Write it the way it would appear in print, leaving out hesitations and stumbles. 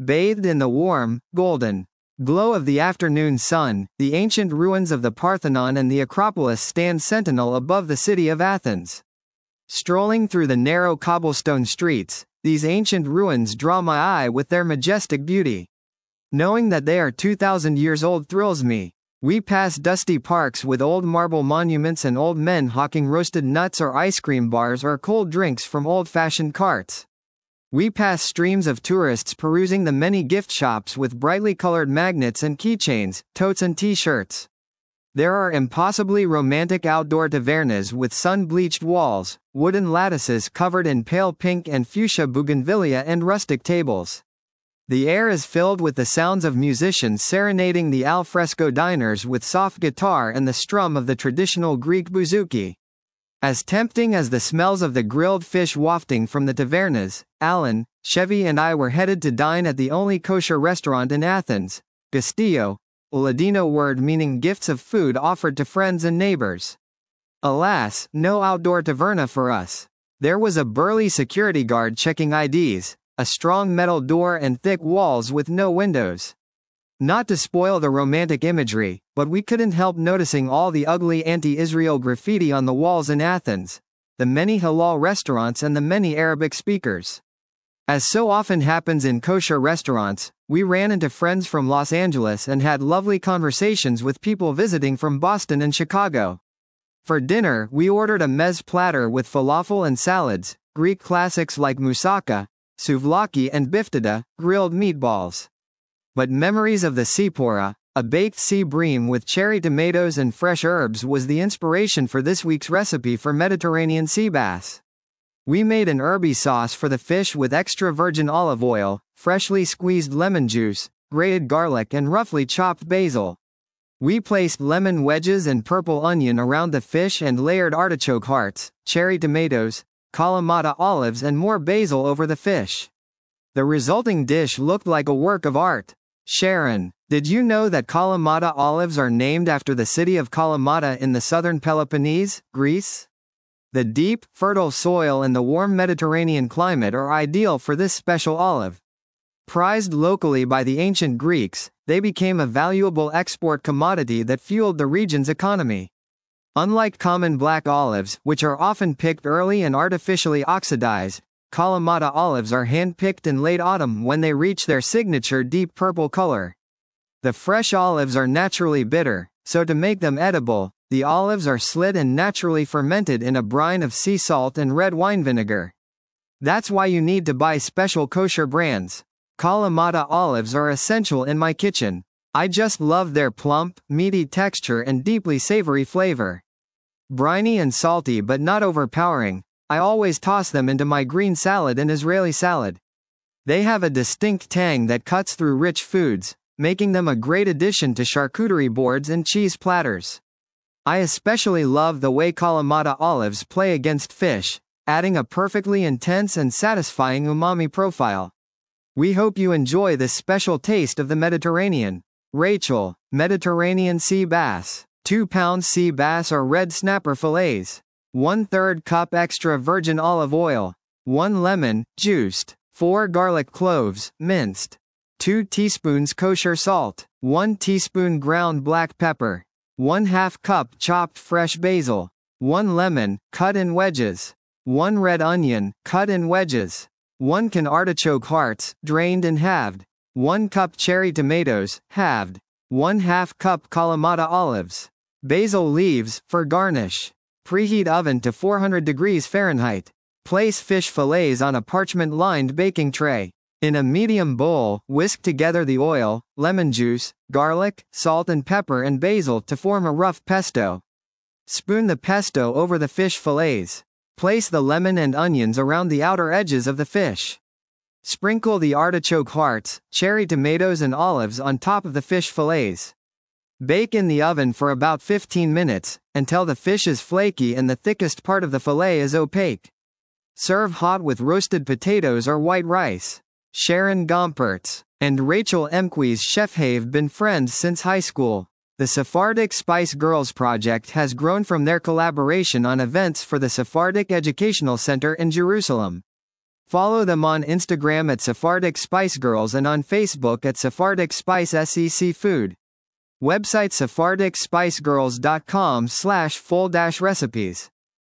Bathed in the warm, golden glow of the afternoon sun, the ancient ruins of the Parthenon and the Acropolis stand sentinel above the city of Athens. Strolling through the narrow cobblestone streets, these ancient ruins draw my eye with their majestic beauty. Knowing that they are 2,000 years old thrills me. We pass dusty parks with old marble monuments and old men hawking roasted nuts or ice cream bars or cold drinks from old-fashioned carts. We pass streams of tourists perusing the many gift shops with brightly colored magnets and keychains, totes and t-shirts. There are impossibly romantic outdoor tavernas with sun-bleached walls, wooden lattices covered in pale pink and fuchsia bougainvillea and rustic tables. The air is filled with the sounds of musicians serenading the al fresco diners with soft guitar and the strum of the traditional Greek bouzouki. As tempting as the smells of the grilled fish wafting from the tavernas, Alan, Chevy and I were headed to dine at the only kosher restaurant in Athens, Gastillo, a Ladino word meaning gifts of food offered to friends and neighbors. Alas, no outdoor taverna for us. There was a burly security guard checking IDs, a strong metal door and thick walls with no windows. Not to spoil the romantic imagery, but we couldn't help noticing all the ugly anti-Israel graffiti on the walls in Athens, the many halal restaurants and the many Arabic speakers. As so often happens in kosher restaurants, we ran into friends from Los Angeles and had lovely conversations with people visiting from Boston and Chicago. For dinner, we ordered a mezz platter with falafel and salads, Greek classics like moussaka, souvlaki and biftada, grilled meatballs. But memories of the sipora, a baked sea bream with cherry tomatoes and fresh herbs, was the inspiration for this week's recipe for Mediterranean sea bass. We made an herby sauce for the fish with extra virgin olive oil, freshly squeezed lemon juice, grated garlic and roughly chopped basil. We placed lemon wedges and purple onion around the fish and layered artichoke hearts, cherry tomatoes, Kalamata olives and more basil over the fish. The resulting dish looked like a work of art. Sharon, did you know that Kalamata olives are named after the city of Kalamata in the southern Peloponnese, Greece? The deep, fertile soil and the warm Mediterranean climate are ideal for this special olive. Prized locally by the ancient Greeks, they became a valuable export commodity that fueled the region's economy. Unlike common black olives, which are often picked early and artificially oxidized, Kalamata olives are hand-picked in late autumn when they reach their signature deep purple color. The fresh olives are naturally bitter, so to make them edible, the olives are slit and naturally fermented in a brine of sea salt and red wine vinegar. That's why you need to buy special kosher brands. Kalamata olives are essential in my kitchen. I just love their plump, meaty texture and deeply savory flavor. Briny and salty but not overpowering, I always toss them into my green salad and Israeli salad. They have a distinct tang that cuts through rich foods, making them a great addition to charcuterie boards and cheese platters. I especially love the way Kalamata olives play against fish, adding a perfectly intense and satisfying umami profile. We hope you enjoy this special taste of the Mediterranean. Rachel, Mediterranean sea bass. 2-pound sea bass or red snapper fillets. 1/3 cup extra virgin olive oil. 1 lemon, juiced. 4 garlic cloves, minced. 2 teaspoons kosher salt. 1 teaspoon ground black pepper. 1/2 cup chopped fresh basil. 1 lemon, cut in wedges. 1 red onion, cut in wedges. 1 can artichoke hearts, drained and halved. 1 cup cherry tomatoes, halved. 1/2 cup Kalamata olives. Basil leaves, for garnish. Preheat oven to 400 degrees Fahrenheit. Place fish fillets on a parchment-lined baking tray. In a medium bowl, whisk together the oil, lemon juice, garlic, salt and pepper and basil to form a rough pesto. Spoon the pesto over the fish fillets. Place the lemon and onions around the outer edges of the fish. Sprinkle the artichoke hearts, cherry tomatoes and olives on top of the fish fillets. Bake in the oven for about 15 minutes, until the fish is flaky and the thickest part of the fillet is opaque. Serve hot with roasted potatoes or white rice. Sharon Gompertz and Rachel Emquist chef have been friends since high school. The Sephardic Spice Girls project has grown from their collaboration on events for the Sephardic Educational Center in Jerusalem. Follow them on Instagram at Sephardic Spice Girls and on Facebook at Sephardic Spice SEC Food. Website SephardicSpicegirls.com/full-recipes.